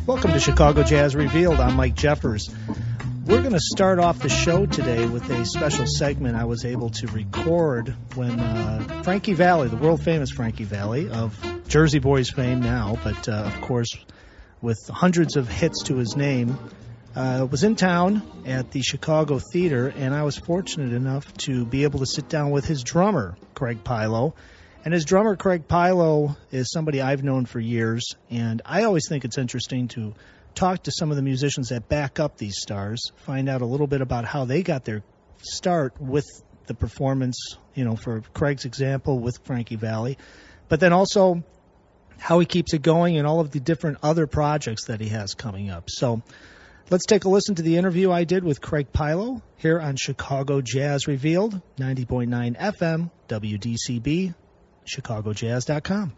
Welcome to Chicago Jazz Revealed. I'm Mike Jeffers. We're going to start off the show today with a special segment I was able to record when Frankie Valli, the world-famous Frankie Valli of Jersey Boys fame now, but of course with hundreds of hits to his name, was in town at the Chicago Theater, and I was fortunate enough to be able to sit down with his drummer, Craig Pilo. And his drummer, Craig Pilo, is somebody I've known for years, and I always think it's interesting to talk to some of the musicians that back up these stars, find out a little bit about how they got their start with the performance, you know, for Craig's example, with Frankie Valli, but then also how he keeps it going and all of the different other projects that he has coming up. So let's take a listen to the interview I did with Craig Pilo here on Chicago Jazz Revealed, 90.9 FM, WDCB, ChicagoJazz.com.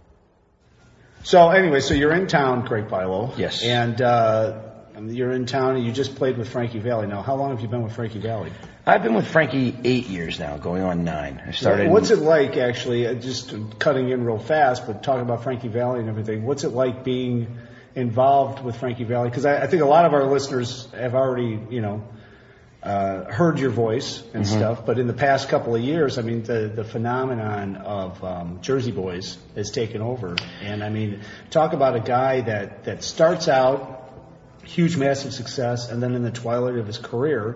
So anyway, so you're in town, Craig Pilo. Yes. And you're in town and you just played with Frankie Valli. Now, how long have you been with Frankie Valli? I've been with Frankie 8 years now, going on 9. I started. What's it like, actually, just cutting in real fast, but talking about Frankie Valli and everything, what's it like being involved with Frankie Valli? Because I think a lot of our listeners have already, you know, heard your voice and stuff, but in the past couple of years, I mean, the phenomenon of Jersey Boys has taken over. And I mean, talk about a guy that starts out huge, massive success, and then in the twilight of his career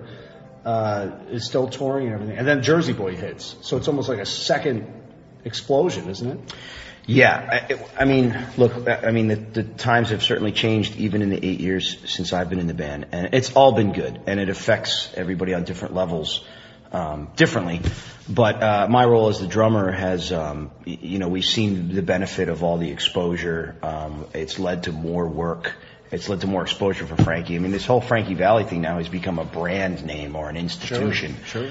is still touring and everything. And then Jersey Boy hits. So it's almost like a second explosion, isn't it? Yeah. I mean, look, I mean, the times have certainly changed even in the 8 years since I've been in the band. And it's all been good. And it affects everybody on different levels differently. But my role as the drummer has, you know, we've seen the benefit of all the exposure. It's led to more work. It's led to more exposure for Frankie. I mean, this whole Frankie Valli thing now has become a brand name or an institution. Sure.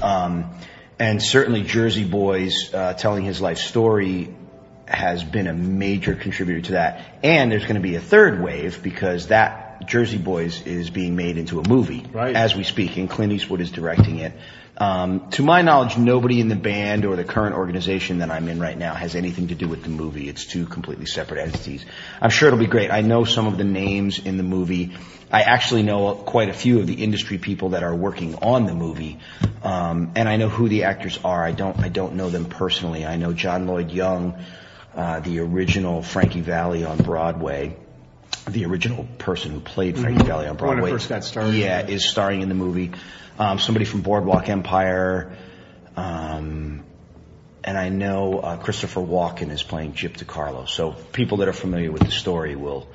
And certainly Jersey Boys, telling his life story has been a major contributor to that. And there's going to be a third wave because that Jersey Boys is being made into a movie as we speak, and Clint Eastwood is directing it. To my knowledge, nobody in the band or the current organization that I'm in right now has anything to do with the movie. It's two completely separate entities. I'm sure it'll be great. I know some of the names in the movie. I actually know quite a few of the industry people that are working on the movie. And I know who the actors are. I don't know them personally. I know John Lloyd Young, the original Frankie Valli on Broadway, the original person who played Frankie Valli on Broadway. When it first got started. Yeah, is starring in the movie. Somebody from Boardwalk Empire. And I know Christopher Walken is playing Gyp DeCarlo. So people that are familiar with the story will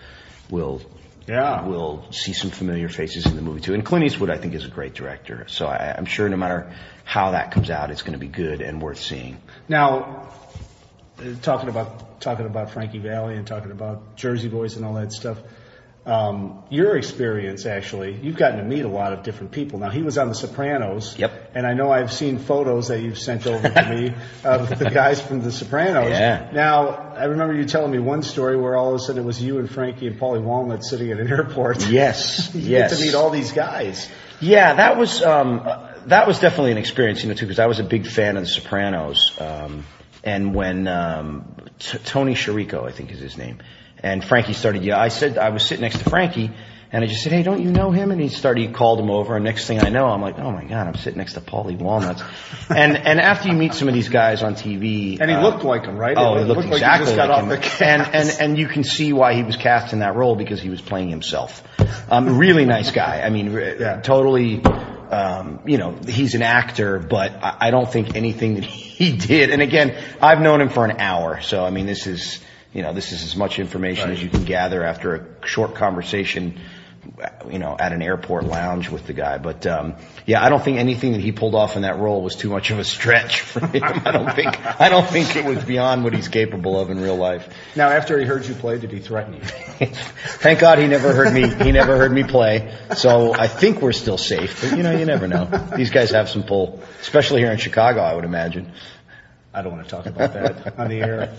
see some familiar faces in the movie too. And Clint Eastwood, I think, is a great director. So I'm sure no matter how that comes out, it's going to be good and worth seeing. Now, talking about Frankie Valli and talking about Jersey Boys and all that stuff, your experience, actually, you've gotten to meet a lot of different people. Now, he was on The Sopranos. Yep. And I know I've seen photos that you've sent over to me of the guys from The Sopranos. Yeah. Now, I remember you telling me one story where all of a sudden it was you and Frankie and Paulie Walnut sitting at an airport. Yes. You get to meet all these guys. Yeah, that was definitely an experience, you know, too, because I was a big fan of The Sopranos. And when Tony Chirico, I think is his name, and Frankie started, I said I was sitting next to Frankie, and I just said, "Hey, don't you know him?" And he called him over, and next thing I know, I'm like, "Oh my God, I'm sitting next to Paulie Walnuts." and after you meet some of these guys on TV, and he looked like him, right? Oh, he looked exactly like him. And you can see why he was cast in that role because he was playing himself. Really nice guy. I mean, totally. You know, he's an actor, but I don't think anything that he did. And again, I've known him for an hour, so I mean, this is as much information as you can gather after a short conversation, you know, at an airport lounge with the guy. But I don't think anything that he pulled off in that role was too much of a stretch for him. I don't think it was beyond what he's capable of in real life. Now, after he heard you play, did he threaten you? Thank God he never heard me. He never heard me play. So I think we're still safe. But you know, you never know. These guys have some pull, especially here in Chicago, I would imagine. I don't want to talk about that on the air.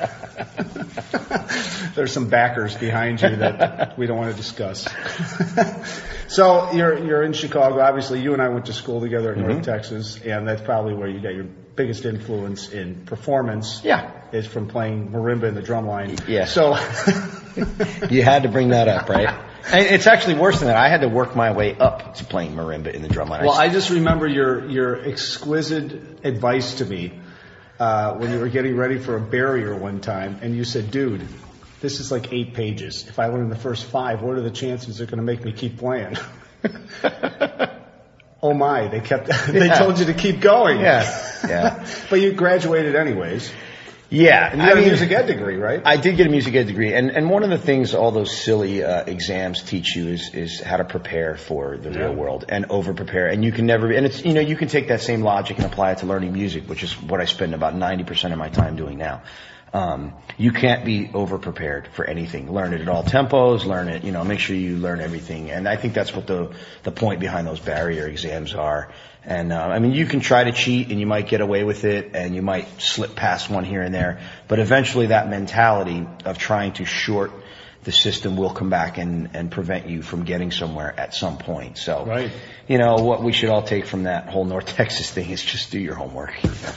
There's some backers behind you that we don't want to discuss. So you're in Chicago. Obviously, you and I went to school together at North Texas, and that's probably where you got your biggest influence in performance. Yeah. Is from playing marimba in the drum line. Yeah. So You had to bring that up, right? And it's actually worse than that. I had to work my way up to playing marimba in the drumline. Well, I just remember your exquisite advice to me when you were getting ready for a barrier one time, and you said, "Dude, this is like 8 pages. If I win in the first 5, what are the chances they're going to make me keep playing?" Oh my! They told you to keep going. Yeah. But you graduated anyways. Yeah, And you had a music ed degree, right? I did get a music ed degree, and one of the things all those silly exams teach you is how to prepare for the real world and over prepare. And you can never, and it's you can take that same logic and apply it to learning music, which is what I spend about 90% of my time doing now. You can't be over prepared for anything. Learn it at all tempos. Learn it, make sure you learn everything. And I think that's what the point behind those barrier exams are. And you can try to cheat and you might get away with it and you might slip past one here and there. But eventually that mentality of trying to short the system will come back and prevent you from getting somewhere at some point. So, right. What we should all take from that whole North Texas thing is just do your homework.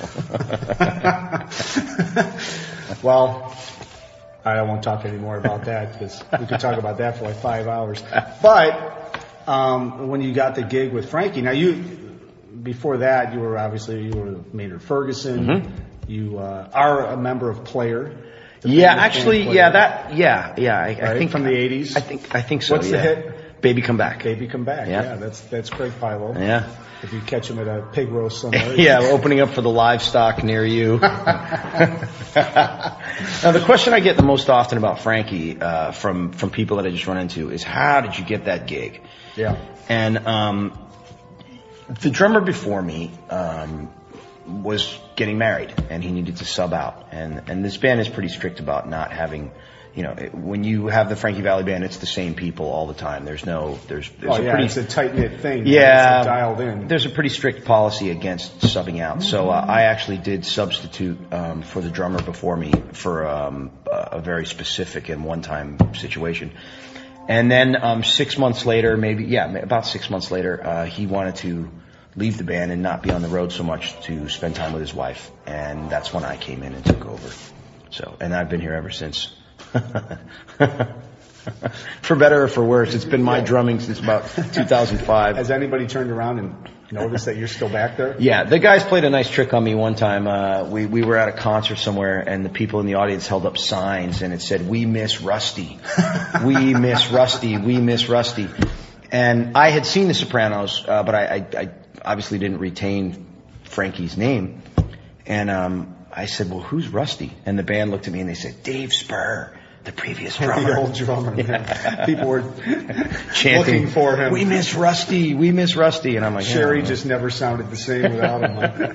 Well, I won't talk any more about that because we could talk about that for like 5 hours. But when you got the gig with Frankie, now before that you were Maynard Ferguson. Mm-hmm. You are a member of Player. Yeah, actually, Player, I think from the 80s. I think so. What's the hit? Baby Come Back. Baby Come Back. Yeah, that's Craig Philo. Yeah. If you catch him at a pig roast somewhere. Yeah, we're opening up for the livestock near you. Now, the question I get the most often about Frankie from people that I just run into is, how did you get that gig? Yeah. And the drummer before me was getting married, and he needed to sub out. And this band is pretty strict about not having... when you have the Frankie Valli Band, it's the same people all the time. There's it's a tight-knit thing. Yeah. It's dialed in. There's a pretty strict policy against subbing out. So, I actually did substitute, for the drummer before me for, a very specific and one-time situation. And then, 6 months later, about 6 months later, he wanted to leave the band and not be on the road so much to spend time with his wife. And that's when I came in and took over. So, and I've been here ever since. For better or for worse, it's been my drumming since about 2005. Has anybody turned around and noticed that you're still back there? Yeah, the guys played a nice trick on me one time. We were at a concert somewhere, and the people in the audience held up signs, and it said, "We miss Rusty. We miss Rusty. We miss Rusty." And I had seen The Sopranos, but I obviously didn't retain Frankie's name. And I said, "Well, who's Rusty?" And the band looked at me and they said, "Dave Spur, the previous drummer." The old drummer. Yeah. People were chanting looking for him. "We miss Rusty. We miss Rusty." And I'm like, Sherry just never sounded the same without him.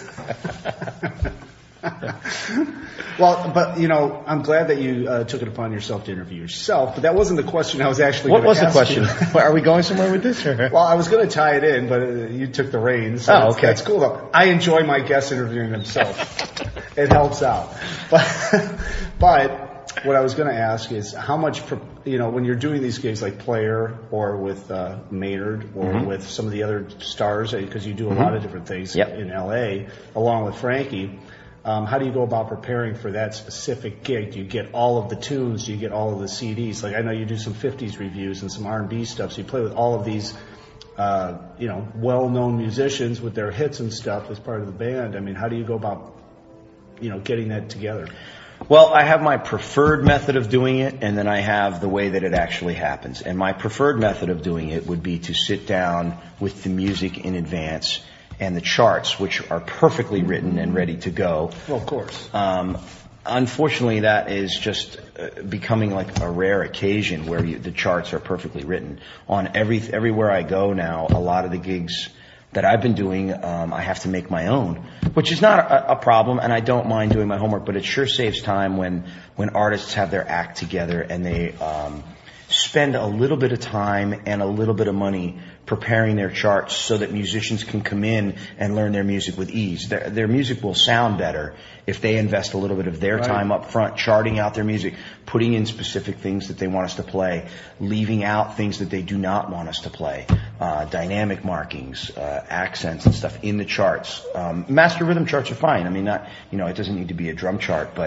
Well, but I'm glad that you took it upon yourself to interview yourself. But that wasn't the question I was actually going to ask. What was the question? Are we going somewhere with this? Or? Well, I was going to tie it in, but you took the reins. So okay. That's cool though. I enjoy my guests interviewing themselves. It helps out. But what I was going to ask is how much, when you're doing these gigs like Player or with Maynard or with some of the other stars, because you do a lot of different things in L.A. along with Frankie. How do you go about preparing for that specific gig? Do you get all of the tunes? Do you get all of the CDs? Like I know you do some 50s reviews and some R&B stuff, so you play with all of these, well-known musicians with their hits and stuff as part of the band. I mean, how do you go about, getting that together? Well, I have my preferred method of doing it, and then I have the way that it actually happens. And my preferred method of doing it would be to sit down with the music in advance and the charts, which are perfectly written and ready to go. Well, of course. Unfortunately, that is just becoming like a rare occasion where the charts are perfectly written. On everywhere I go now, a lot of the gigs that I've been doing, I have to make my own, which is not a problem, and I don't mind doing my homework, but it sure saves time when artists have their act together and they spend a little bit of time and a little bit of money preparing their charts so that musicians can come in and learn their music with ease. Their music will sound better if they invest a little bit of their time up front, charting out their music, putting in specific things that they want us to play, leaving out things that they do not want us to play, dynamic markings, accents and stuff in the charts. Master rhythm charts are fine. I mean, it doesn't need to be a drum chart, but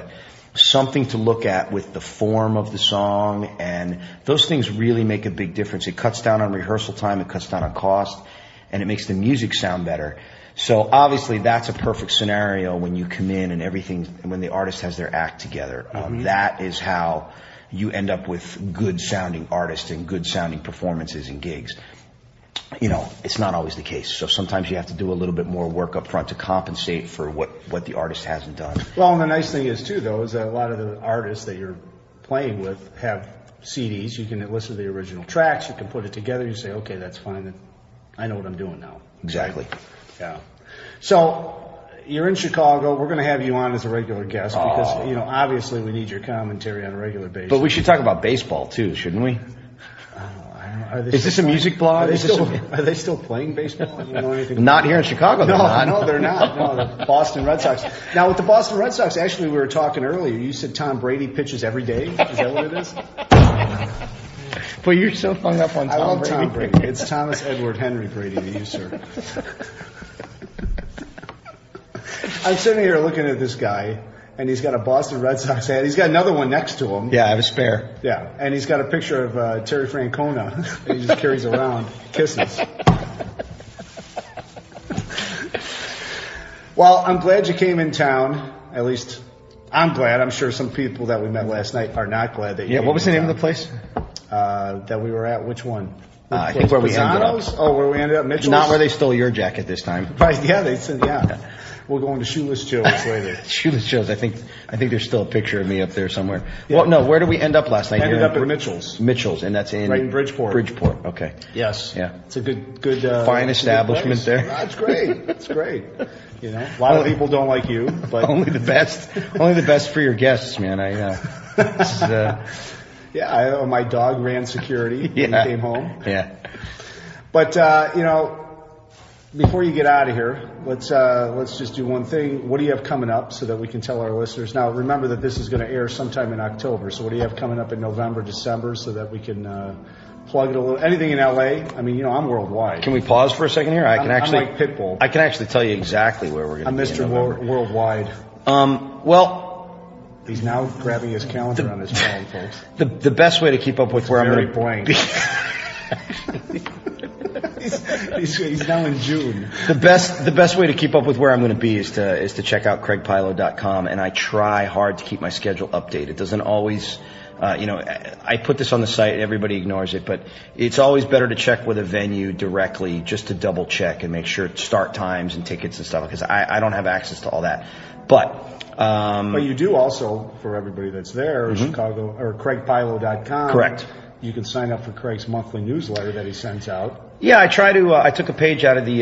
something to look at with the form of the song, and those things really make a big difference. It cuts down on rehearsal time, it cuts down on cost, and it makes the music sound better. So obviously that's a perfect scenario when you come in and everything, when the artist has their act together. That is how you end up with good sounding artists and good sounding performances and gigs. You know, it's not always the case. So sometimes you have to do a little bit more work up front to compensate for what the artist hasn't done. Well, and the nice thing is, too, though, is that a lot of the artists that you're playing with have CDs. You can listen to the original tracks. You can put it together. You say, okay, that's fine. I know what I'm doing now. Exactly. Right? Yeah. So you're in Chicago. We're going to have you on as a regular guest because, you know, obviously we need your commentary on a regular basis. But we should talk about baseball, too, shouldn't we? Is this a music blog? Are they still playing baseball? You know anything? Not here in Chicago, they're not. No, they're not. No, the Boston Red Sox. Now, with the Boston Red Sox, actually, we were talking earlier. You said Tom Brady pitches every day. Is that what it is? But you're so hung up on Tom Brady. I love Tom Brady. It's Thomas Edward Henry Brady to you, sir. I'm sitting here looking at this guy, and he's got a Boston Red Sox hat. He's got another one next to him. Yeah, I have a spare. Yeah, and he's got a picture of Terry Francona that he just carries around, kisses. Well, I'm glad you came in town. At least I'm glad. I'm sure some people that we met last night are not glad that you came. Yeah, what was the name town. of the place? That we were at. Which one? I think where we ended up. Oh, where we ended up, Mitchell's? Not where they stole your jacket this time. Right, yeah, they said, yeah. We're going to Shoeless Joe's later. Shoeless Joe's. I think there's still a picture of me up there somewhere. Yeah. Well, no, where did we end up last night? Ended up at Mitchell's. Mitchell's, and that's in... Right in Bridgeport. Bridgeport, okay. Yes. Yeah. It's a good fine establishment there. That's great. It's great. You know, a lot of people don't like you, but... Only the best for your guests, man. Yeah, my dog ran security when he came home. Yeah. But, you know, before you get out of here, let's just do one thing. What do you have coming up so that we can tell our listeners? Now, remember that this is going to air sometime in October. So what do you have coming up in November, December so that we can plug it a little? Anything in L.A.? I mean, you know, I'm worldwide. Can we pause for a second here? I'm like Pitbull. I can actually tell you exactly where we're going to be. I'm Mr. Worldwide. Well... He's now grabbing his calendar on his phone, folks. The best way to keep up with where I'm going to... blank. He's now in June. The best way to keep up with where I'm going to be is to check out CraigPilo.com, and I try hard to keep my schedule updated. It doesn't always, I put this on the site and everybody ignores it, but it's always better to check with a venue directly just to double check and make sure start times and tickets and stuff, because I don't have access to all that. But you do also, for everybody that's there, Chicago or CraigPilo.com. Correct. You can sign up for Craig's monthly newsletter that he sends out. Yeah, I try to. I took a page out of the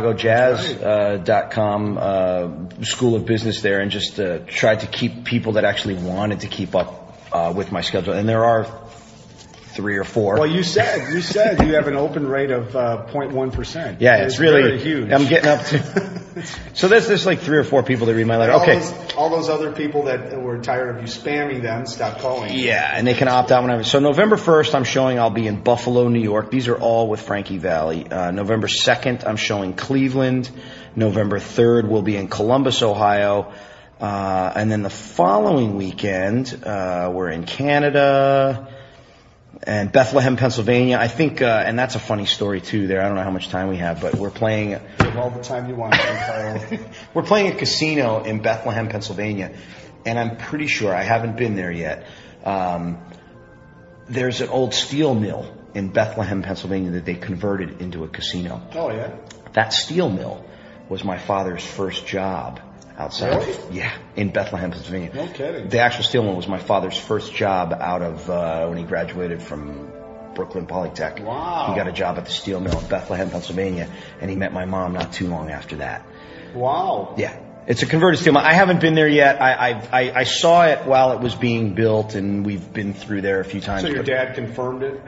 ChicagoJazz.com School of Business there, and just tried to keep people that actually wanted to keep up with my schedule. And there are 3 or 4. Well, you said you have an open rate of 0.1%. Yeah, it's really very huge. I'm getting up to. So there's like 3 or 4 people that read my letter. Okay. All those other people that were tired of you spamming them, stop calling. Yeah, and they can opt out whenever. So November 1st, I'm showing. I'll be in Buffalo, New York. These are all with Frankie Valli. November 2nd, I'm showing Cleveland. November 3rd, we'll be in Columbus, Ohio. And then the following weekend, we're in Canada. And Bethlehem, Pennsylvania. I think, and that's a funny story too there. I don't know how much time we have, but we're playing. You have all the time you want, Kyle. We're playing a casino in Bethlehem, Pennsylvania. And I'm pretty sure, I haven't been there yet, there's an old steel mill in Bethlehem, Pennsylvania that they converted into a casino. Oh, yeah? That steel mill was my father's first job. Outside. Really? Yeah, in Bethlehem, Pennsylvania. No kidding. The actual steel mill was my father's first job out of when he graduated from Brooklyn Polytech. Wow. He got a job at the steel mill in Bethlehem, Pennsylvania, and he met my mom not too long after that. Wow. Yeah. It's a converted steel mill. I haven't been there yet. I saw it while it was being built, and we've been through there a few times. So your dad confirmed it?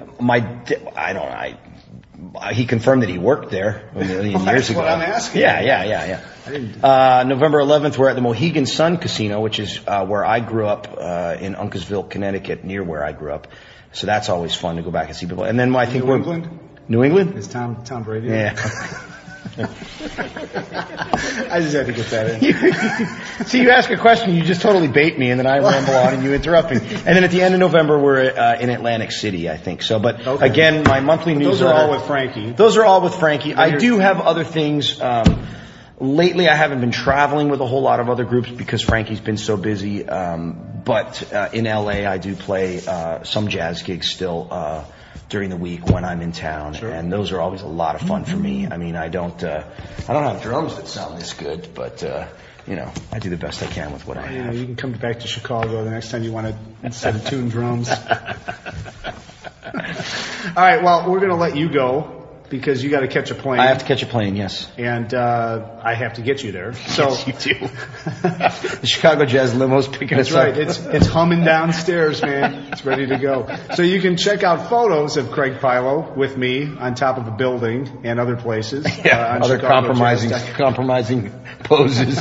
He confirmed that he worked there a million years ago. That's what I'm asking. Yeah. November 11th, we're at the Mohegan Sun Casino, which is where I grew up in Uncasville, Connecticut, near where I grew up. So that's always fun to go back and see people. And then I think New England? New England? Is Tom Brady? Yeah. I just had to get that in. See, you ask a question, you just totally bait me, and then I ramble on, and you interrupt me. And then at the end of November, we're in Atlantic City, I think. So, but okay. Again, my monthly newsletter. Those are all with Frankie. Those are all with Frankie. I do have other things. Lately, I haven't been traveling with a whole lot of other groups because Frankie's been so busy. But in LA, I do play some jazz gigs still during the week when I'm in town, sure. And those are always a lot of fun for me. I mean, I don't have drums that sound this good, but I do the best I can with what I have. You can come back to Chicago the next time you want to set a tune drums. All right, well, we're going to let you go because you got to catch a plane. I have to catch a plane, yes. And I have to get you there. So yes, you do. The Chicago Jazz limo's picking us up. That's right. It's humming downstairs, man. It's ready to go. So you can check out photos of Craig Pilo with me on top of a building and other places. Yeah, other compromising poses.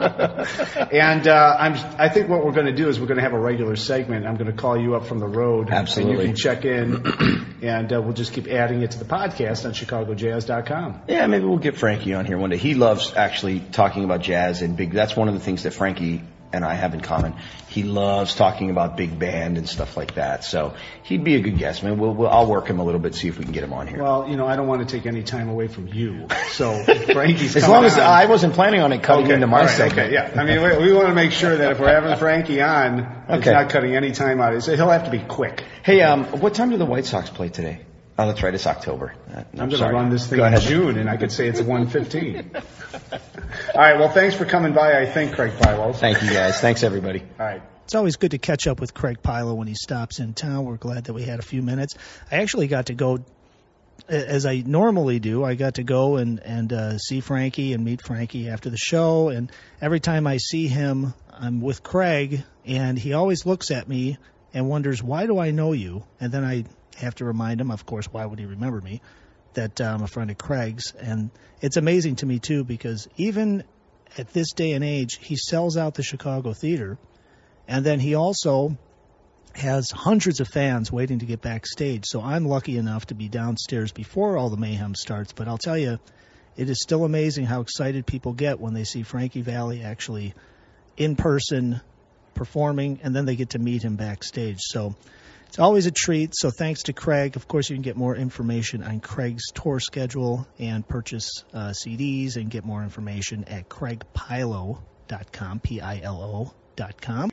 And I think what we're going to do is we're going to have a regular segment. I'm going to call you up from the road. Absolutely. And you can check in, and we'll just keep adding it to the podcast on ChicagoJazz.com. Yeah, maybe we'll get Frankie on here one day. He loves actually talking about jazz and big. That's one of the things that Frankie and I have in common. He loves talking about big band and stuff like that. So he'd be a good guest. I mean, I'll work him a little bit, see if we can get him on here. Well, I don't want to take any time away from you. So Frankie's as long as I wasn't planning on it cutting into my segment. Okay, yeah. I mean, we want to make sure that if we're having Frankie on, it's not cutting any time out. So he'll have to be quick. Hey, what time do the White Sox play today? Oh, that's right. It's October. I'm going to run this thing in June, and I could say it's 1:15. All right. Well, thanks for coming by, I think, Craig Pilo. Thank you, guys. Thanks, everybody. All right. It's always good to catch up with Craig Pilo when he stops in town. We're glad that we had a few minutes. I actually got to go, as I normally do, I got to go and see Frankie and meet Frankie after the show. And every time I see him, I'm with Craig, and he always looks at me and wonders, why do I know you? And then I have to remind him, of course, why would he remember me, that I'm a friend of Craig's. And it's amazing to me, too, because even at this day and age, he sells out the Chicago Theater, and then he also has hundreds of fans waiting to get backstage. So I'm lucky enough to be downstairs before all the mayhem starts. But I'll tell you, it is still amazing how excited people get when they see Frankie Valli actually in person performing, and then they get to meet him backstage. So it's always a treat. So thanks to Craig. Of course, you can get more information on Craig's tour schedule and purchase CDs and get more information at craigpilo.com, Pilo.com.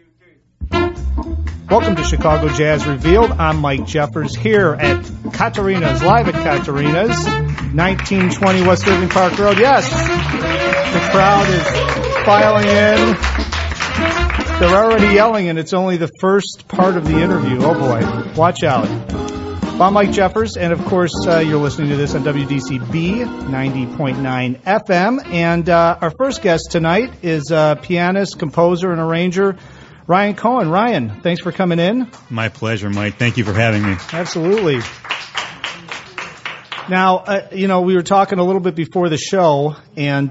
Welcome to Chicago Jazz Revealed. I'm Mike Jeffers here at Katarina's, live at Katarina's, 1920 West Irving Park Road. Yes, the crowd is filing in. They're already yelling, and it's only the first part of the interview. Oh, boy. Watch out. I'm Mike Jeffers, and, of course, you're listening to this on WDCB 90.9 FM. And our first guest tonight is pianist, composer, and arranger Ryan Cohen. Ryan, thanks for coming in. My pleasure, Mike. Thank you for having me. Absolutely. Now, we were talking a little bit before the show, and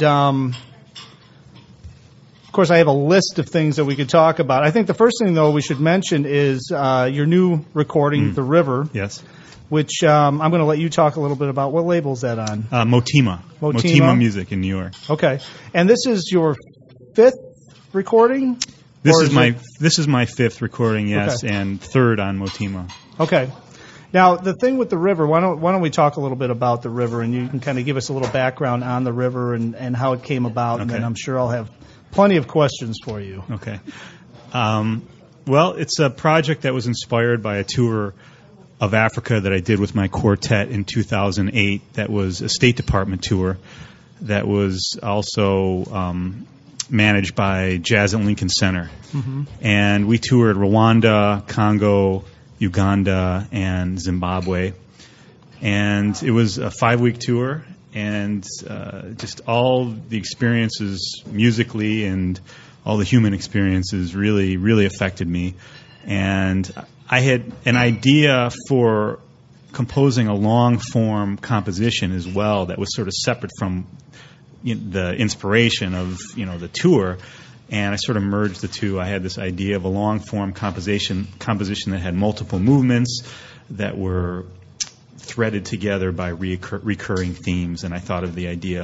of course, I have a list of things that we could talk about. I think the first thing, though, we should mention is your new recording, The River. Yes. Which I'm going to let you talk a little bit about. What label is that on? Motima. Motima Music in New York. Okay. And this is your fifth recording? This is my fifth recording, yes, okay. And third on Motima. Okay. Now, the thing with The River, why don't we talk a little bit about The River, and you can kind of give us a little background on The River and how it came about, okay. And then I'm sure I'll have plenty of questions for you. Okay. Well, it's a project that was inspired by a tour of Africa that I did with my quartet in 2008. That was a State Department tour that was also managed by Jazz at Lincoln Center. Mm-hmm. And we toured Rwanda, Congo, Uganda, and Zimbabwe. And it was a 5-week tour, and just all the experiences musically and all the human experiences really, really affected me. And I had an idea for composing a long-form composition as well that was sort of separate from the inspiration of the tour, and I sort of merged the two. I had this idea of a long-form composition that had multiple movements that were threaded together by recurring themes, and I thought of the idea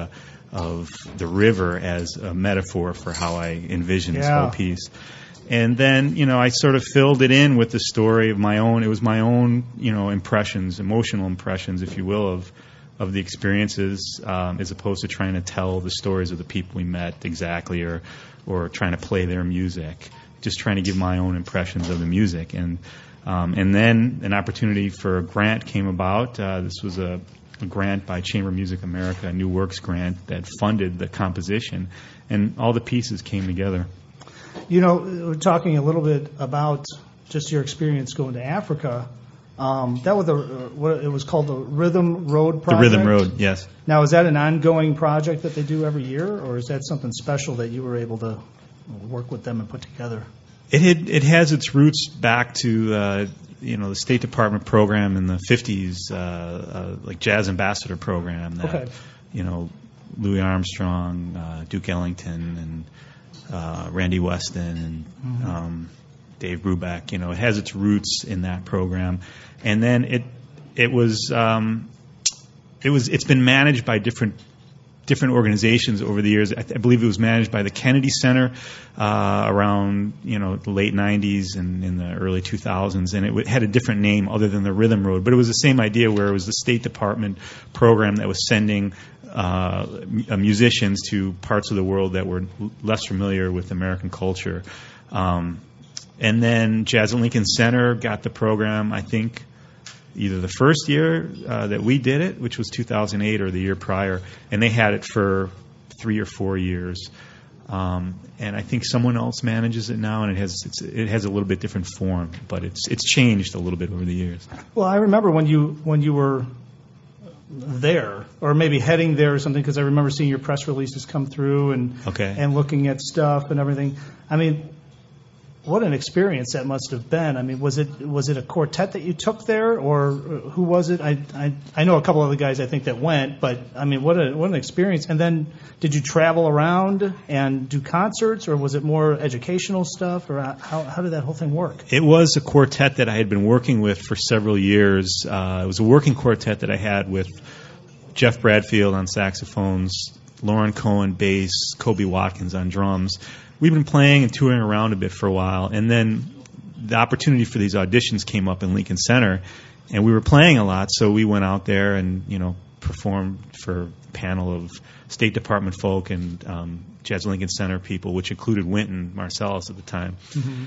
the river as a metaphor for how I envision this Yeah. whole piece. And then, I sort of filled it in with the story of my own. It was my own, impressions, emotional impressions, if you will, of the experiences, as opposed to trying to tell the stories of the people we met exactly, or trying to play their music. Just trying to give my own impressions of the music. And then an opportunity for a grant came about. This was a grant by Chamber Music America, a New Works grant that funded the composition, and all the pieces came together. We're talking a little bit about just your experience going to Africa. That was what it was called, the Rhythm Road Project? The Rhythm Road, yes. Now, is that an ongoing project that they do every year, or is that something special that you were able to work with them and put together? It has its roots back to the State Department program in the 50s, like Jazz Ambassador program that Okay. Louis Armstrong, Duke Ellington, and Randy Weston and Dave Brubeck. It has its roots in that program, and then it's been managed by different organizations over the years. I believe it was managed by the Kennedy Center around the late 90s and in the early 2000s, and it had a different name other than the Rhythm Road, but it was the same idea where it was the State Department program that was sending musicians to parts of the world that were less familiar with American culture. And then Jazz at Lincoln Center got the program, I think, either the first year that we did it, which was 2008, or the year prior, and they had it for 3 or 4 years. And I think someone else manages it now, and it has a little bit different form, but it's changed a little bit over the years. Well, I remember when you were there, or maybe heading there or something, because I remember seeing your press releases come through and looking at stuff and everything. I mean, what an experience that must have been. I mean, was it a quartet that you took there, or who was it? I know a couple of the guys I think that went, but I mean, what an experience. And then did you travel around and do concerts, or was it more educational stuff, or how did that whole thing work? It was a quartet that I had been working with for several years. It was a working quartet that I had with Jeff Bradfield on saxophones, Lauren Cohen bass, Kobe Watkins on drums. We've been playing and touring around a bit for a while, and then the opportunity for these auditions came up in Lincoln Center, and we were playing a lot, so we went out there and performed for a panel of State Department folk and Jazz at Lincoln Center people, which included Wynton Marsalis at the time. Mm-hmm.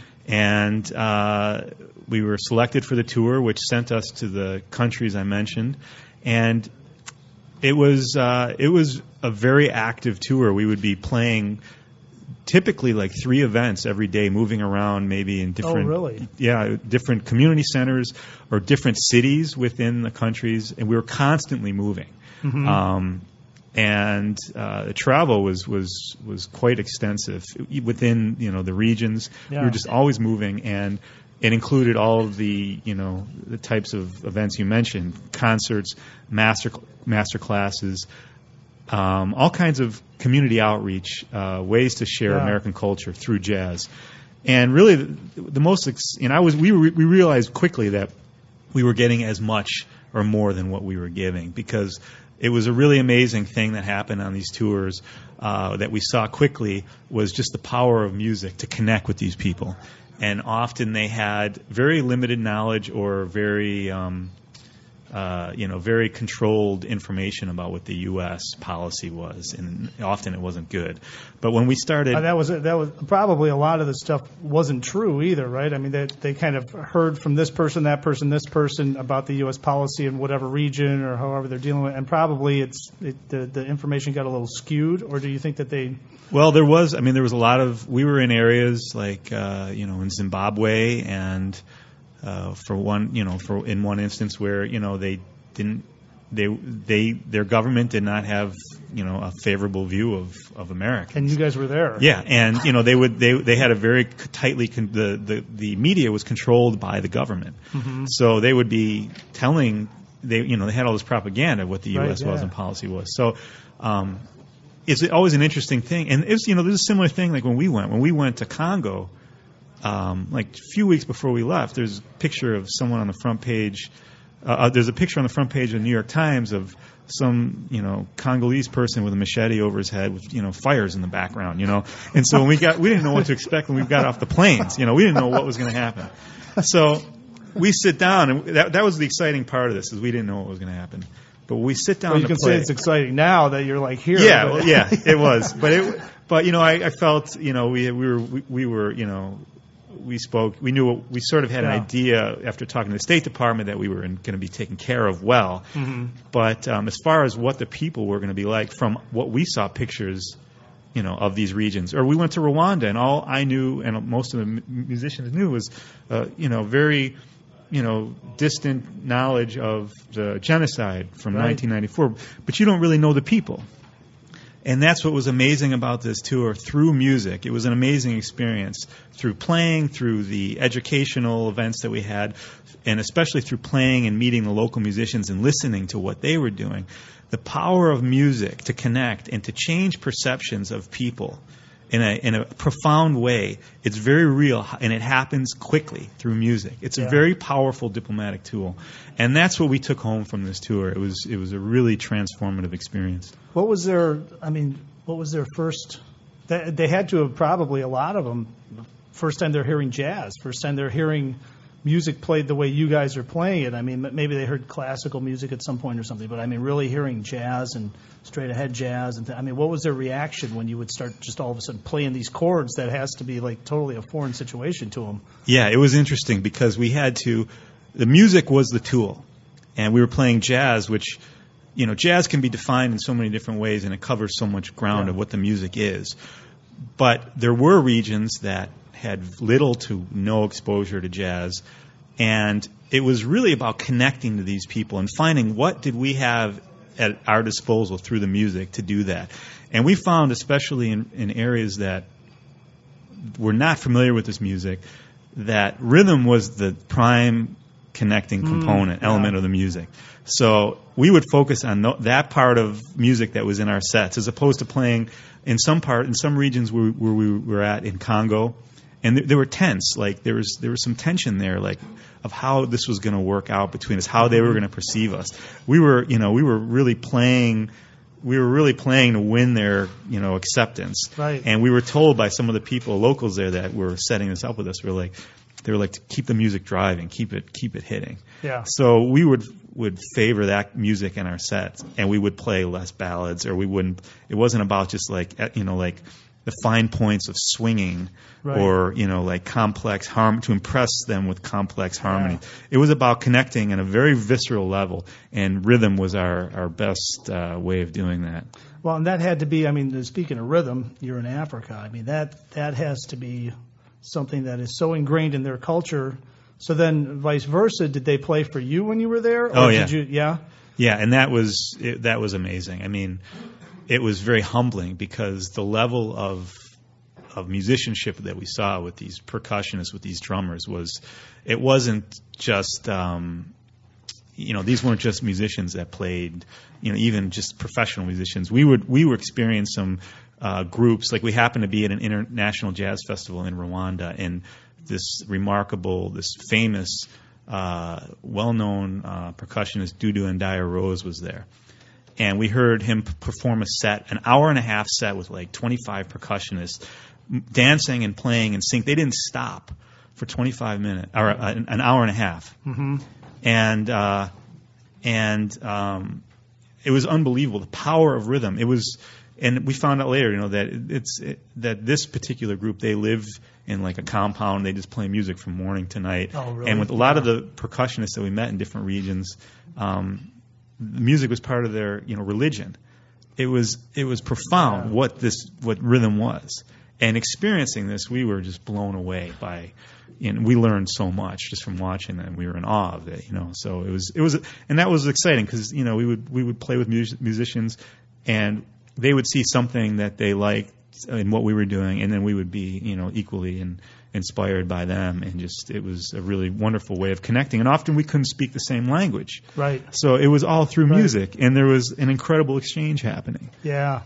And we were selected for the tour, which sent us to the countries I mentioned, and it was a very active tour. We would be playing typically like 3 events every day, moving around maybe in different community centers or different cities within the countries, and we were constantly moving. Mm-hmm. And the travel was quite extensive within the regions. Yeah. We were just always moving, and it included all of the the types of events you mentioned: concerts, master classes. All kinds of community outreach, ways to share American culture through jazz, and really the most. We realized quickly that we were getting as much or more than what we were giving, because it was a really amazing thing that happened on these tours that we saw quickly, was just the power of music to connect with these people, and often they had very limited knowledge or very very controlled information about what the U.S. policy was, and often it wasn't good. But when we started, that was probably a lot of the stuff wasn't true either, right? I mean, they kind of heard from this person, that person, this person about the U.S. policy in whatever region or however they're dealing with, and probably the information got a little skewed. Or do you think that they? Well, there was a lot of. We were in areas like in Zimbabwe and. In one instance where their government did not have a favorable view of Americans. And you guys were there. Yeah, and they had a very tightly the media was controlled by the government. Mm-hmm. So they would be telling they had all this propaganda of what the U.S. was and policy was. So it's always an interesting thing, and it's there's a similar thing like when we went to Congo. Like a few weeks before we left, there's a picture of someone on the front page there's a picture on the front page of the New York Times of some, Congolese person with a machete over his head with, fires in the background, And so we didn't know what to expect when we got off the planes. We didn't know what was going to happen. So we sit down, and that was the exciting part of this, is we didn't know what was going to happen. But we sit down well, to you can play. say it's exciting now that you're like here. Yeah, it was. But I felt, we spoke. We knew we sort of had an idea after talking to the State Department that we were going to be taken care of well. Mm-hmm. But as far as what the people were going to be like, from what we saw pictures, of these regions, or we went to Rwanda, and all I knew, and most of the musicians knew, was, very, distant knowledge of the genocide from 1994. But you don't really know the people. And that's what was amazing about this tour through music. It was an amazing experience through playing, through the educational events that we had, and especially through playing and meeting the local musicians and listening to what they were doing. The power of music to connect and to change perceptions of people in a profound way. It's very real, and it happens quickly through music. It's a very powerful diplomatic tool. And that's what we took home from this tour. It was a really transformative experience. What was their first? They had to have, probably a lot of them, first time they're hearing jazz, first time they're hearing music played the way you guys are playing it. I mean, maybe they heard classical music at some point or something, but I mean, really hearing jazz and straight ahead jazz. And what was their reaction when you would start just all of a sudden playing these chords that has to be like totally a foreign situation to them? Yeah, it was interesting because the music was the tool, and we were playing jazz, which, jazz can be defined in so many different ways, and it covers so much ground of what the music is. But there were regions that had little to no exposure to jazz, and it was really about connecting to these people and finding what did we have at our disposal through the music to do that. And we found, especially in areas that were not familiar with this music, that rhythm was the prime connecting element of the music. So we would focus on that part of music that was in our sets, as opposed to playing in some regions where we were at in Congo. And they were tense. Like there was some tension there, like of how this was going to work out between us, how they were going to perceive us. We were really playing to win their, acceptance. Right. And we were told by some of the people, locals there, that were setting this up with us, they were like, to keep the music driving, keep it hitting. Yeah. So we would favor that music in our sets, and we would play less ballads, or we wouldn't. It wasn't about just like the fine points of swinging, or like complex to impress them with complex harmony. It was about connecting on a very visceral level, and rhythm was our best way of doing that. Well, and that had to be, speaking of rhythm, you're in Africa. That has to be something that is so ingrained in their culture. So then, vice versa, did they play for you when you were there? Or did you, yeah, and that was amazing. It was very humbling because the level of musicianship that we saw with these percussionists, with these drummers, it wasn't just these weren't just musicians that played, even just professional musicians. We were experiencing some groups, like we happened to be at an international jazz festival in Rwanda, and this famous, well-known percussionist Dudu Ndaya Rose was there. And we heard him perform an hour-and-a-half set with like 25 percussionists, dancing and playing and singing. They didn't stop for 25 minutes, or an hour and a half. Mm-hmm. And it was unbelievable, the power of rhythm. And we found out later, that this particular group, they live in like a compound. They just play music from morning to night. Oh, really? And with a lot of the percussionists that we met in different regions, the music was part of their, religion. It was profound what rhythm was. And experiencing this, we were just blown away by, and we learned so much just from watching it, and we were in awe of it, So it was, and that was exciting because, we would play with musicians, and they would see something that they liked in what we were doing, and then we would be, equally inspired by them, and it was a really wonderful way of connecting. And often we couldn't speak the same language. Right. So it was all through music, and there was an incredible exchange happening. Yeah.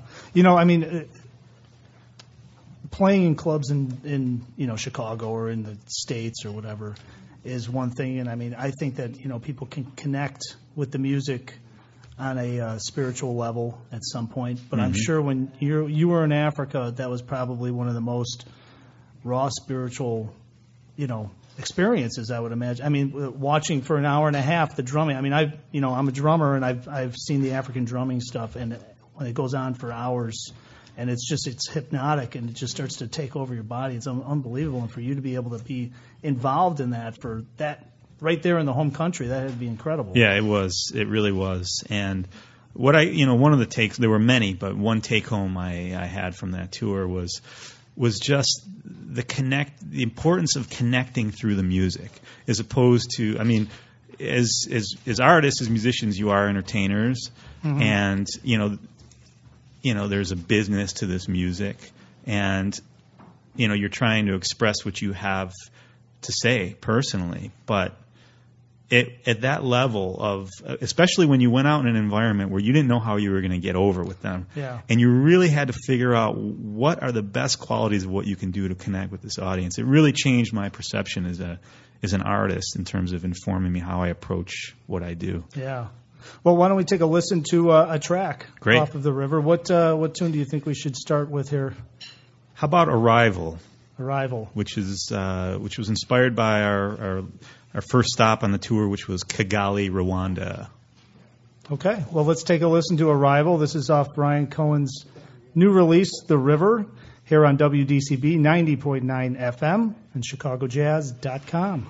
Playing in clubs in Chicago or in the States or whatever, is one thing. And I mean, I think that, people can connect with the music on a spiritual level at some point. But I'm sure when you were in Africa, that was probably one of the most raw spiritual, experiences, I would imagine. I mean, watching for an hour and a half the drumming. I mean, I'm a drummer, and I've seen the African drumming stuff, and when it goes on for hours, and it's hypnotic, and it just starts to take over your body. It's unbelievable, and for you to be able to be involved in that for that right there in the home country, that had to be incredible. Yeah, it was. It really was. And what one of the takes, there were many, but one take home I had from that tour was just the importance of connecting through the music, as opposed to, I mean, as artists, as musicians, you are entertainers, and there's a business to this music, and you're trying to express what you have to say personally, but at that level of, especially when you went out in an environment where you didn't know how you were going to get over with them, and you really had to figure out what are the best qualities of what you can do to connect with this audience. It really changed my perception as an artist in terms of informing me how I approach what I do. Yeah. Well, why don't we take a listen to a track off of the river? What tune do you think we should start with here? How about Arrival? Arrival, which was inspired by our first stop on the tour, which was Kigali, Rwanda. Okay, well, let's take a listen to Arrival. This is off Brian Cohen's new release, The River, here on WDCB 90.9 FM and ChicagoJazz.com.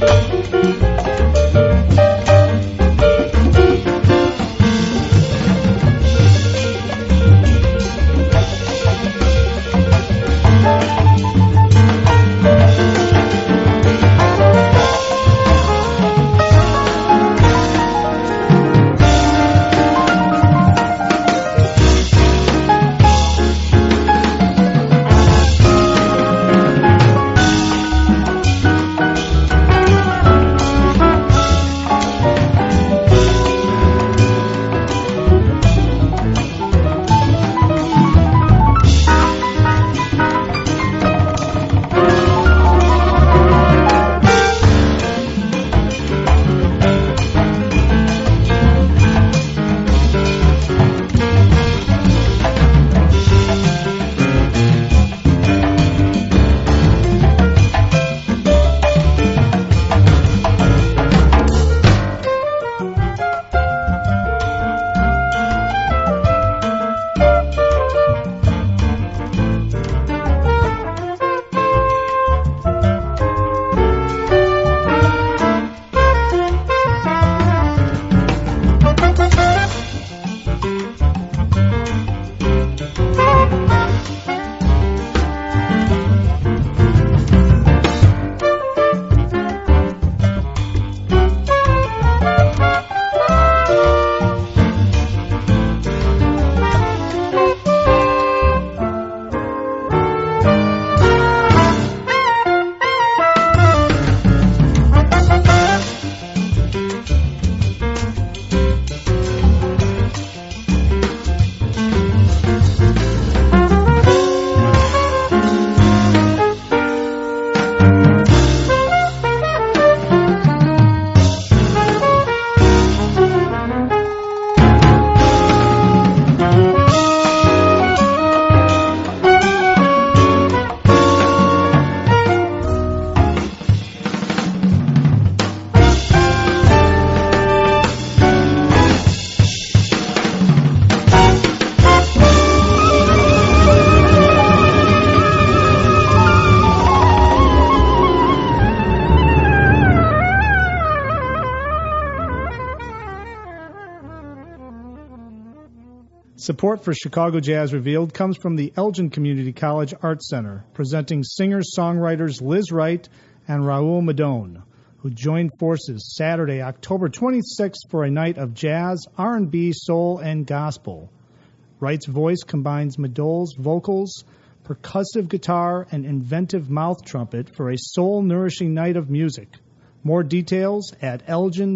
Support for Chicago Jazz Revealed comes from the Elgin Community College Arts Center, presenting singers-songwriters Liz Wright and Raul Madone, who joined forces Saturday, October 26th for a night of jazz, R&B, soul, and gospel. Wright's voice combines Madole's vocals, percussive guitar, and inventive mouth trumpet for a soul-nourishing night of music. More details at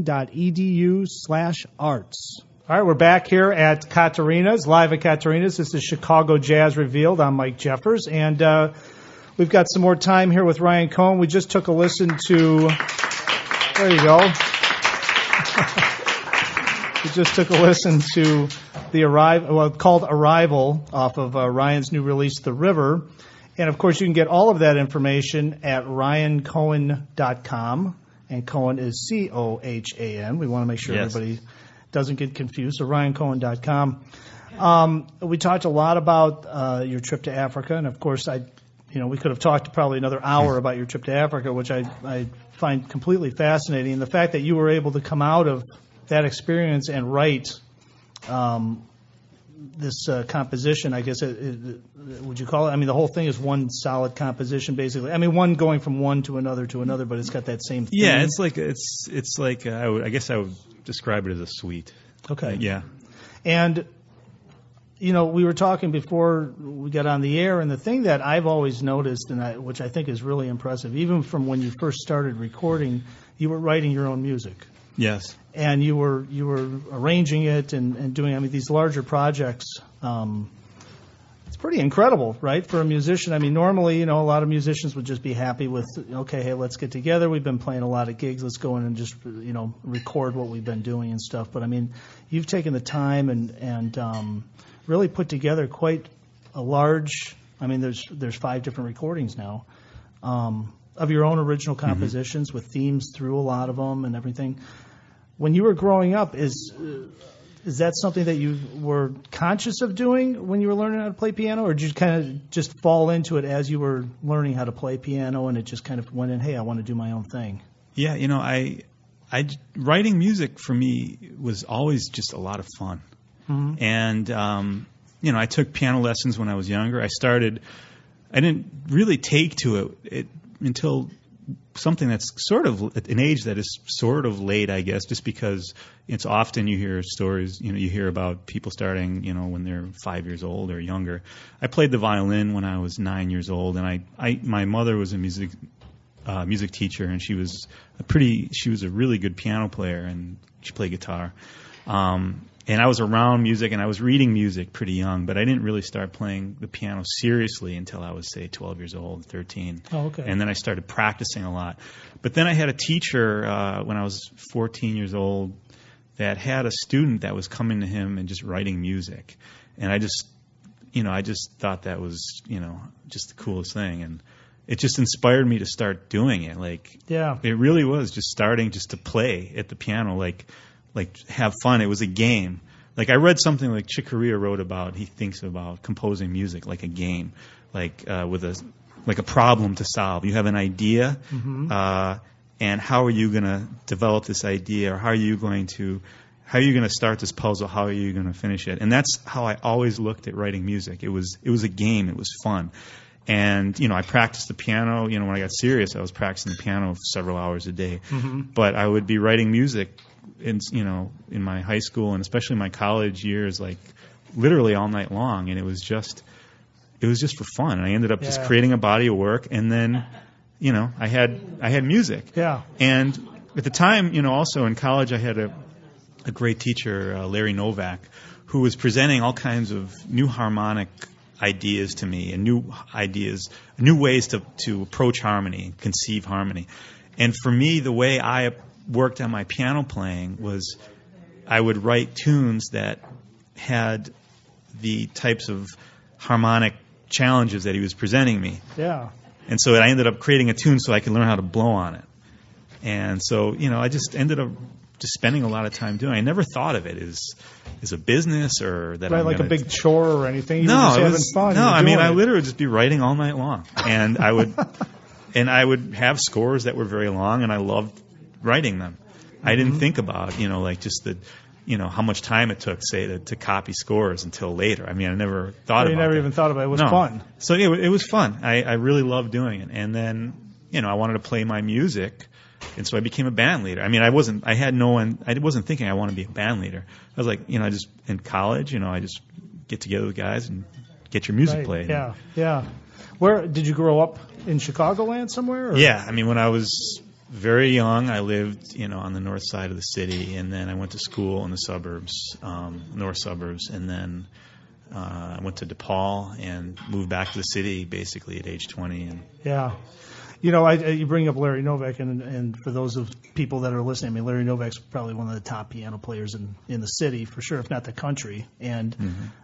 elgin.edu/arts. All right, we're back here at Katarina's, live at Katarina's. This is Chicago Jazz Revealed. I'm Mike Jeffers, and we've got some more time here with Ryan Cohen. We just took a listen to, there you go. We just took a listen to the called Arrival off of Ryan's new release, The River. And, of course, you can get all of that information at ryancohen.com, and Cohen is C-O-H-A-N. We want to make sure everybody doesn't get confused. So ryancohen.com. We talked a lot about your trip to Africa, and of course, we could have talked probably another hour about your trip to Africa, which I find completely fascinating. And the fact that you were able to come out of that experience and write this composition, I guess, would you call it? I mean, the whole thing is one solid composition, basically. I mean, one going from one to another, but it's got that same theme. Yeah, it's like I guess I would describe it as a suite. Okay. Yeah. And, we were talking before we got on the air, and the thing that I've always noticed, which I think is really impressive, even from when you first started recording, you were writing your own music. Yes. And you were arranging it and doing, these larger projects. It's pretty incredible, right, for a musician. I mean, normally, a lot of musicians would just be happy with, okay, hey, let's get together. We've been playing a lot of gigs. Let's go in and just, record what we've been doing and stuff. But, you've taken the time and really put together quite a large, there's 5 different recordings now of your own original compositions with themes through a lot of them and everything. When you were growing up, is that something that you were conscious of doing when you were learning how to play piano, or did you kind of just fall into it as you were learning how to play piano and it just kind of went in, hey, I want to do my own thing? Yeah, writing music for me was always just a lot of fun. Mm-hmm. And, I took piano lessons when I was younger. I didn't really take to it until something that's sort of at an age that is sort of late, I guess, just because it's often you hear stories, you hear about people starting, when they're 5 years old or younger. I played the violin when I was 9 years old, and my mother was a music teacher, and she was a really good piano player, and she played guitar. And I was around music, and I was reading music pretty young, but I didn't really start playing the piano seriously until I was, say, 12 years old, 13. Oh, okay. And then I started practicing a lot. But then I had a teacher when I was 14 years old that had a student that was coming to him and just writing music. And I just thought that was, just the coolest thing. And it just inspired me to start doing it. It really was just starting just to play at the piano, like have fun. It was a game. I read something like Chick Corea wrote about. He thinks about composing music like a game, with a problem to solve. You have an idea, Mm-hmm. And how are you going to develop this idea, or how are you going to start this puzzle? How are you going to finish it? And that's how I always looked at writing music. It was a game. It was fun. And, I practiced the piano. When I got serious, I was practicing the piano several hours a day. Mm-hmm. But I would be writing music in my high school and especially my college years, literally all night long. And it was just for fun. And I ended up just creating a body of work. And then, I had music. Yeah. And at the time, also in college, I had a great teacher, Larry Novak, who was presenting all kinds of new harmonic ideas to me, and new ways to approach harmony, conceive harmony. And for me, the way I worked on my piano playing was I would write tunes that had the types of harmonic challenges that he was presenting me. Yeah. And so I ended up creating a tune so I could learn how to blow on it. And so, I just ended up just spending a lot of time doing it. I never thought of it as a business or that I'm like a big chore or anything. You were just having fun. No, I mean, I literally would just be writing all night long. And I would have scores that were very long, and I loved writing them. I didn't think about, just how much time it took, say, to copy scores until later. I mean, I never thought about it. You never even thought about it. It was fun. So it was fun. I really loved doing it. And then, I wanted to play my music, and so I became a band leader. I mean, I wasn't thinking I want to be a band leader. I was like, just in college, I just get together with guys and get your music played. Yeah, yeah. Where did you grow up, in Chicagoland somewhere? Or? Yeah, I mean, when I was very young, I lived, on the north side of the city, and then I went to school in the suburbs, north suburbs, and then I went to DePaul and moved back to the city basically at age 20. And yeah. You bring up Larry Novak, and for those of people that are listening, I mean, Larry Novak's probably one of the top piano players in the city, for sure, if not the country. And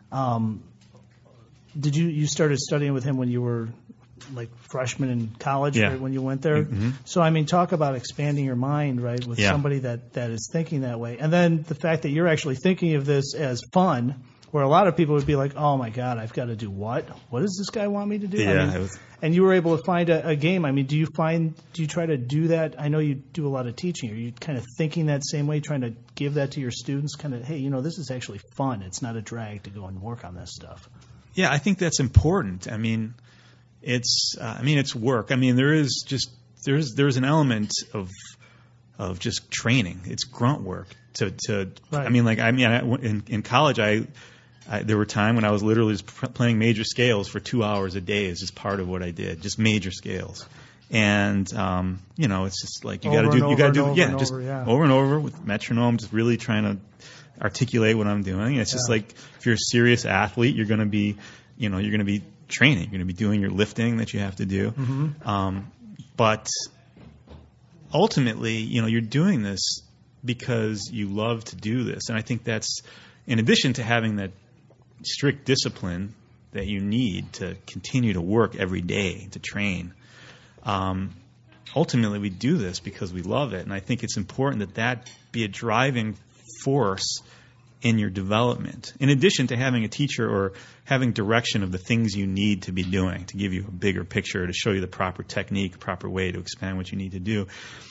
did you started studying with him when you were like freshman in college, right, when you went there? Mm-hmm. So, I mean, talk about expanding your mind, right, with somebody that is thinking that way. And then the fact that you're actually thinking of this as fun, where a lot of people would be like, oh, my God, I've got to do what? What does this guy want me to do? Yeah, I mean, and you were able to find a game. I mean, do you try to do that? I know you do a lot of teaching. Are you kind of thinking that same way, trying to give that to your students, kind of, hey, this is actually fun. It's not a drag to go and work on this stuff. Yeah, I think that's important. I mean, it's work. I mean, there's an element of just training. It's grunt work to Right. In college, there were times when I was literally just playing major scales for 2 hours a day is just part of what I did, just major scales. And it's just like you got to do over and over with metronome, just really trying to articulate what I'm doing. It's just like if you're a serious athlete, you're going to be training. You're going to be doing your lifting that you have to do. Mm-hmm. But ultimately, you're doing this because you love to do this. And I think that's, in addition to having that strict discipline that you need to continue to work every day to train, ultimately we do this because we love it. And I think it's important that be a driving force in your development, in addition to having a teacher or having direction of the things you need to be doing to give you a bigger picture, to show you the proper technique, proper way to expand what you need to do.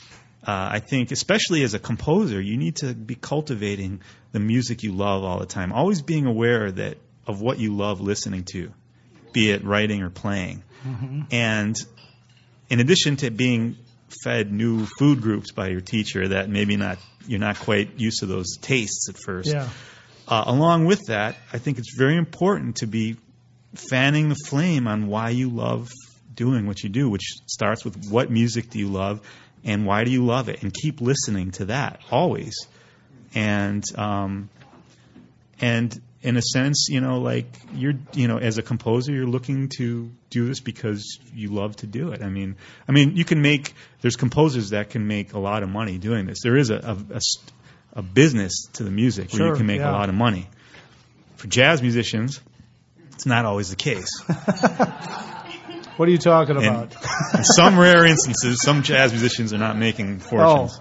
I think, especially as a composer, you need to be cultivating the music you love all the time. Always being aware of what you love listening to, be it writing or playing. Mm-hmm. And in addition to being fed new food groups by your teacher that maybe you're not quite used to those tastes at first. Yeah. Along with that, I think it's very important to be fanning the flame on why you love doing what you do, which starts with what music do you love and why do you love it, and keep listening to that always. And in a sense, as a composer, you're looking to do this because you love to do it. I mean, there's composers that can make a lot of money doing this. There is a business to the music where you can make a lot of money. For jazz musicians, it's not always the case. What are you talking about? In some rare instances, some jazz musicians are not making fortunes.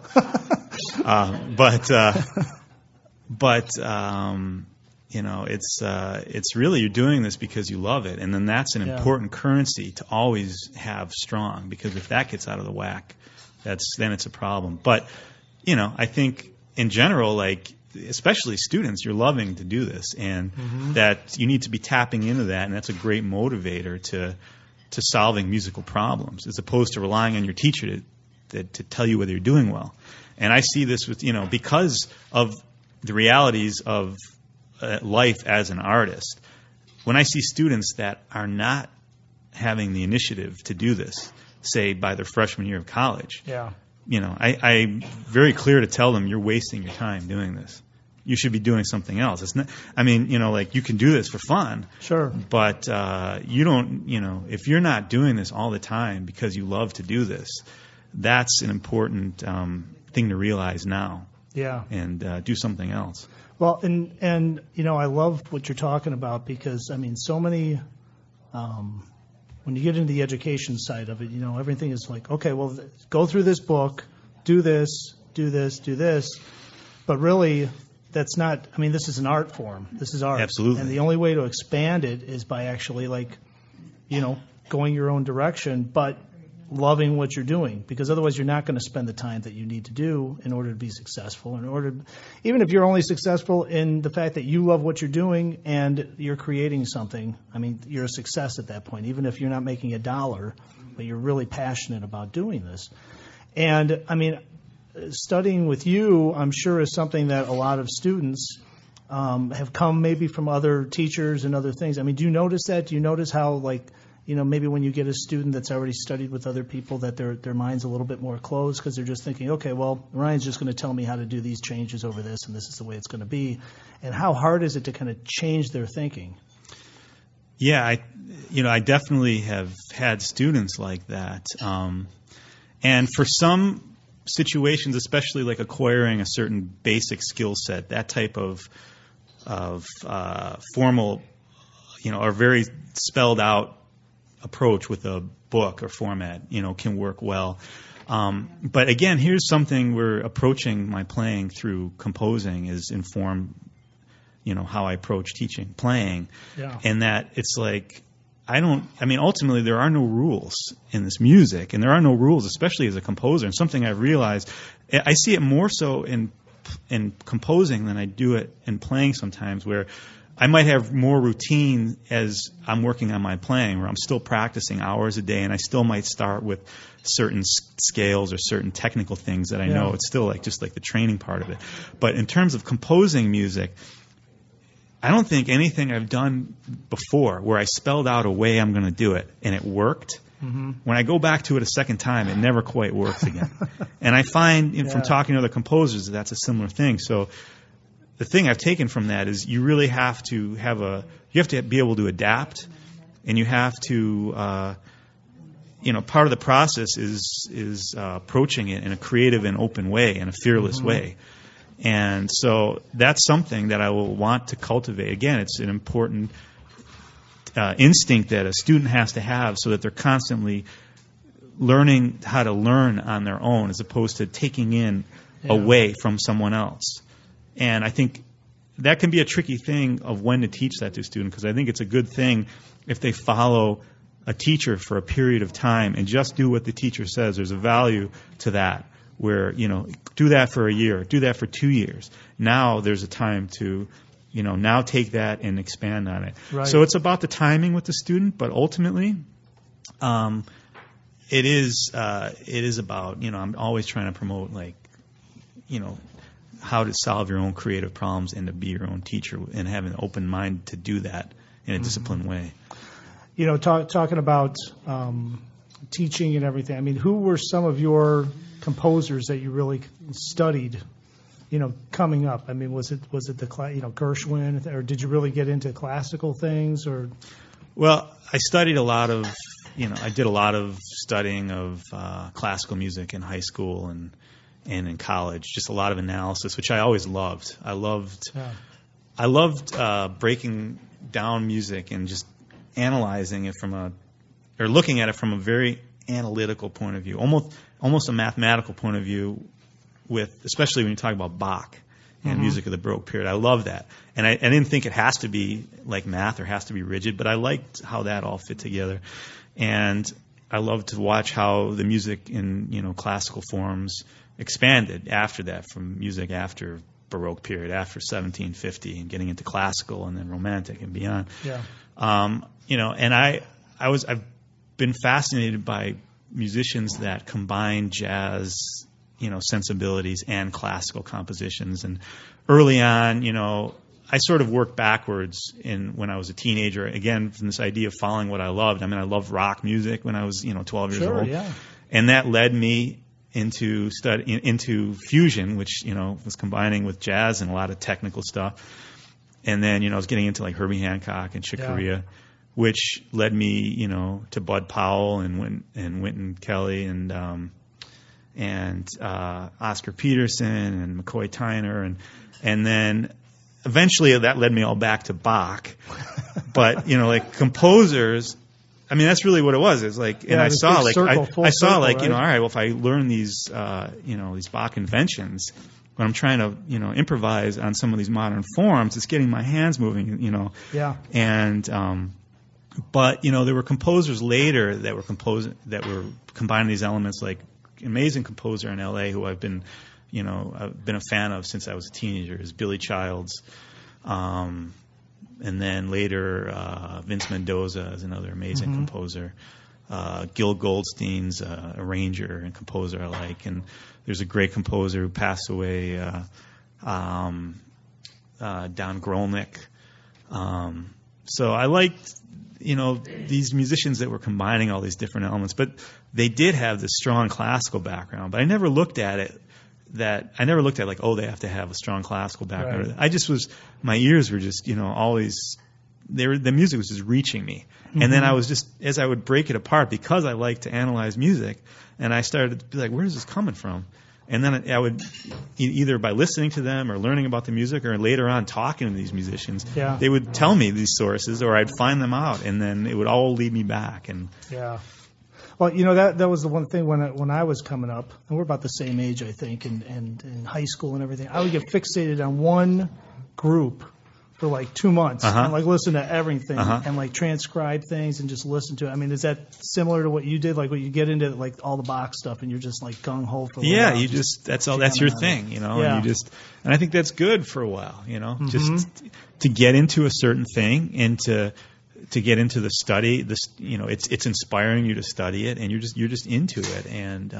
It's really, you're doing this because you love it, and then that's an important currency to always have strong, because if that gets out of the whack, then it's a problem. But I think in general, especially students, you're loving to do this, and that you need to be tapping into that, and that's a great motivator to solving musical problems, as opposed to relying on your teacher to tell you whether you're doing well. And I see this with because of the realities of life as an artist. When I see students that are not having the initiative to do this, say by their freshman year of college, I'm very clear to tell them, you're wasting your time doing this. You should be doing something else. It's not. You can do this for fun. Sure. But you don't. If you're not doing this all the time because you love to do this, that's an important thing to realize now. Yeah. And do something else. Well, and I love what you're talking about, because so many. When you get into the education side of it, everything is like, okay, well, go through this book, do this, do this, do this, but really. That's not. This is an art form. This is art. Absolutely. And the only way to expand it is by actually, going your own direction, but loving what you're doing. Because otherwise, you're not going to spend the time that you need to do in order to be successful. Even if you're only successful in the fact that you love what you're doing and you're creating something, you're a success at that point. Even if you're not making $1, but you're really passionate about doing this. And studying with you, I'm sure, is something that a lot of students have come maybe from other teachers and other things. Do you notice that? Do you notice how, maybe when you get a student that's already studied with other people, that their mind's a little bit more closed because they're just thinking, okay, well, Ryan's just going to tell me how to do these changes over this, and this is the way it's going to be. And how hard is it to kind of change their thinking? Yeah, I definitely have had students like that. And for some situations, especially like acquiring a certain basic skill set, that type of formal, or very spelled out approach with a book or format, can work well. But again, here's something where approaching my playing through composing is informed, how I approach teaching playing, and that it's like, ultimately there are no rules in this music, and there are no rules, especially as a composer. And something I've realized, I see it more so in composing than I do it in playing sometimes, where I might have more routine as I'm working on my playing, where I'm still practicing hours a day, and I still might start with certain scales or certain technical things that I know. It's still just the training part of it. But in terms of composing music, I don't think anything I've done before where I spelled out a way I'm going to do it and it worked. Mm-hmm. When I go back to it a second time, it never quite works again. And I find from talking to other composers that's a similar thing. So the thing I've taken from that is you really have to be able to adapt, and you have to part of the process is approaching it in a creative and open way, in a fearless way. And so that's something that I will want to cultivate. Again, it's an important instinct that a student has to have, so that they're constantly learning how to learn on their own, as opposed to taking in away from someone else. And I think that can be a tricky thing of when to teach that to a student, because I think it's a good thing if they follow a teacher for a period of time and just do what the teacher says. There's a value to that, where, do that for a year, do that for 2 years. Now there's a time to, now take that and expand on it. Right. So it's about the timing with the student, but ultimately, it is about, I'm always trying to promote, how to solve your own creative problems and to be your own teacher and having an open mind to do that in a disciplined way. Talking about teaching and everything, I mean, who were some of your composers that you really studied, coming up? I mean, was it the Gershwin, or did you really get into classical things, or? Well, I studied a lot of, I did a lot of studying of classical music in high school and in college, just a lot of analysis, which I always loved. I loved breaking down music and just analyzing it looking at it from a very analytical point of view, almost a mathematical point of view, especially when you talk about Bach and music of the Baroque period. I love that. And I didn't think it has to be like math or has to be rigid, but I liked how that all fit together. And I loved to watch how the music in, classical forms expanded after that, from music after Baroque period, after 1750, and getting into classical and then romantic and beyond. Yeah. And I've been fascinated by musicians that combine jazz, sensibilities and classical compositions. And early on, I sort of worked backwards when I was a teenager, again, from this idea of following what I loved. I mean, I loved rock music when I was, 12 years old. Yeah. And that led me into fusion, which, was combining with jazz and a lot of technical stuff. And then, I was getting into like Herbie Hancock and Chick Corea, which led me, to Bud Powell and Wynton Kelly and Oscar Peterson and McCoy Tyner, and then eventually that led me all back to Bach. But like composers, I mean, that's really what it was. It's like, and I saw like all right, well, if I learn these these Bach inventions, when I'm trying to improvise on some of these modern forms, it's getting my hands moving, Yeah. And but there were composers later that were combining these elements, like an amazing composer in L.A. who I've been a fan of since I was a teenager, is Billy Childs. And then later, Vince Mendoza is another amazing composer. Gil Goldstein's a arranger and composer I like. And there's a great composer who passed away, Don Grolnick. So I liked, these musicians that were combining all these different elements. But they did have this strong classical background. But I never looked at it like, oh, they have to have a strong classical background. Right. I just my ears were just, always, the music was just reaching me. And then I was just, as I would break it apart, because I like to analyze music, and I started to be like, where is this coming from? And then I would, either by listening to them or learning about the music, or later on talking to these musicians, they would tell me these sources, or I'd find them out, and then it would all lead me back. And yeah. Well, that was the one thing when I was coming up, and we're about the same age, I think, and in high school and everything. I would get fixated on one group for like 2 months and like listen to everything and like transcribe things and just listen to it. I mean, is that similar to what you did? Like, when you get into like all the Bach stuff and you're just like gung ho for a while, you just that's your thing, and and I think that's good for a while, just to get into a certain thing and to get into the study. This, it's inspiring you to study it, and you're just into it,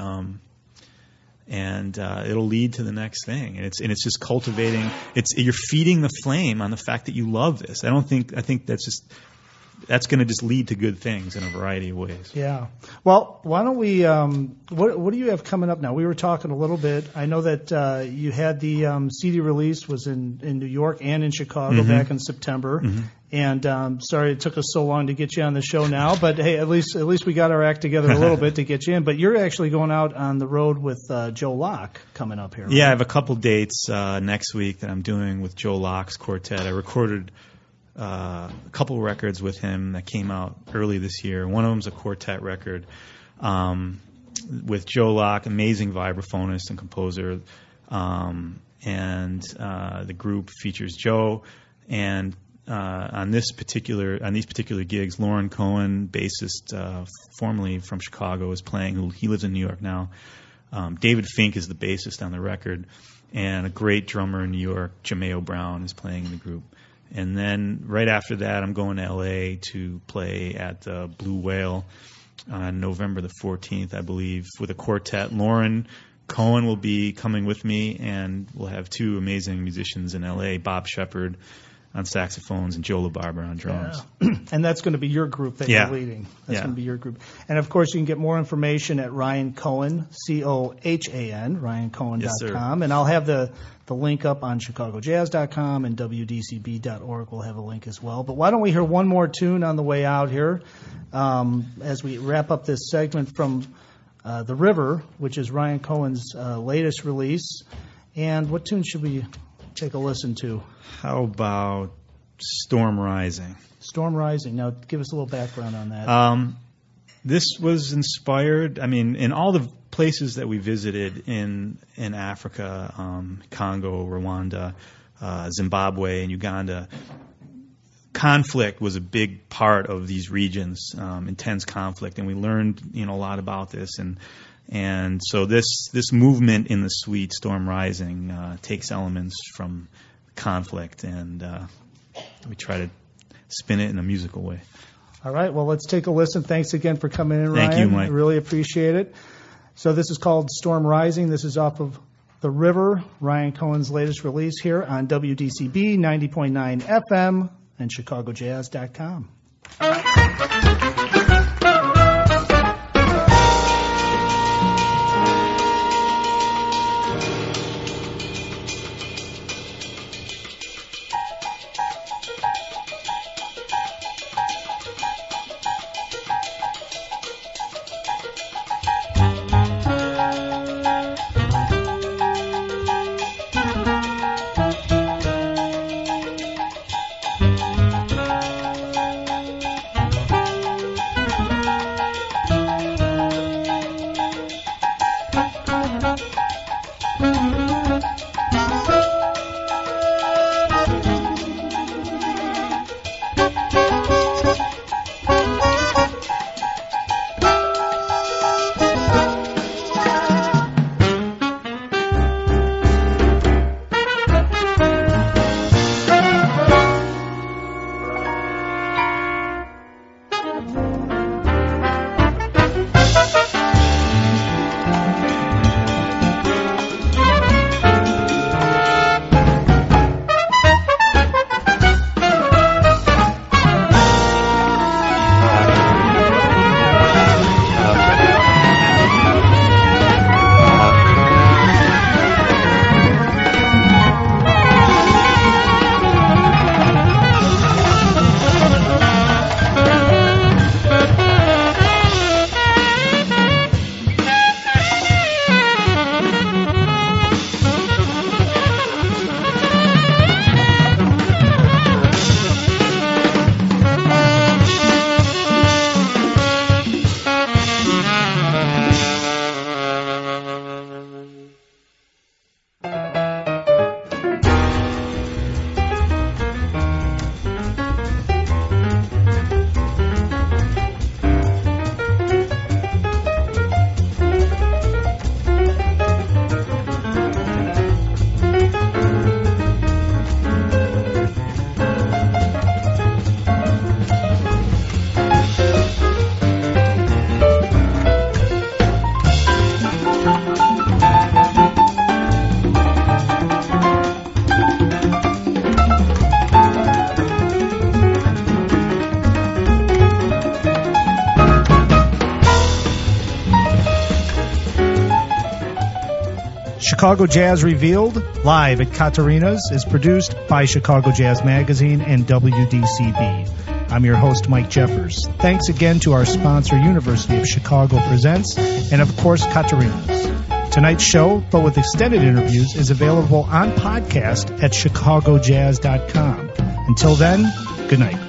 and it'll lead to the next thing. And it's just cultivating. You're feeding the flame on the fact that you love this. I think that's going to just lead to good things in a variety of ways. Yeah. Well, why don't we? What do you have coming up now? We were talking a little bit. I know that you had the CD release was in New York and in Chicago back in September. And sorry it took us so long to get you on the show now, but hey, at least we got our act together a little bit to get you in. But you're actually going out on the road with Joe Locke coming up here. Right? Yeah, I have a couple dates next week that I'm doing with Joe Locke's quartet. I recorded a couple records with him that came out early this year. One of them's a quartet record with Joe Locke, amazing vibraphonist and composer, and the group features Joe and. On these particular gigs, Lauren Cohen, bassist, formerly from Chicago, is playing. He lives in New York now. David Fink is the bassist on the record, and a great drummer in New York, Jameo Brown, is playing in the group. And then right after that, I'm going to L.A. to play at the Blue Whale on November the 14th, I believe, with a quartet. Lauren Cohen will be coming with me, and we'll have two amazing musicians in L.A., Bob Shepard on saxophones and Joe LaBarbera on drums. Yeah. And that's going to be your group that you're leading. That's going to be your group. And, of course, you can get more information at Ryan Cohen, C-O-H-A-N, RyanCohen.com. Yes, sir. And I'll have the link up on ChicagoJazz.com, and WDCB.org will have a link as well. But why don't we hear one more tune on the way out here as we wrap up this segment from The River, which is Ryan Cohen's latest release. And what tune should we take a listen to? How about Storm Rising? Storm Rising. Now, give us a little background on that. This was inspired, in all the places that we visited in Africa, Congo, Rwanda, Zimbabwe, and Uganda. Conflict was a big part of these regions, intense conflict, and we learned a lot about this. And so this movement in the suite, Storm Rising, takes elements from conflict, and we try to spin it in a musical way. All right, well, let's take a listen. Thanks again for coming in, Ryan. Thank you, Mike. I really appreciate it. So this is called Storm Rising. This is off of The River, Ryan Cohen's latest release here on WDCB 90.9 FM and ChicagoJazz.com. Chicago Jazz Revealed, live at Katarina's, is produced by Chicago Jazz Magazine and WDCB. I'm your host, Mike Jeffers. Thanks again to our sponsor, University of Chicago Presents, and of course, Katarina's. Tonight's show, but with extended interviews, is available on podcast at ChicagoJazz.com. Until then, good night.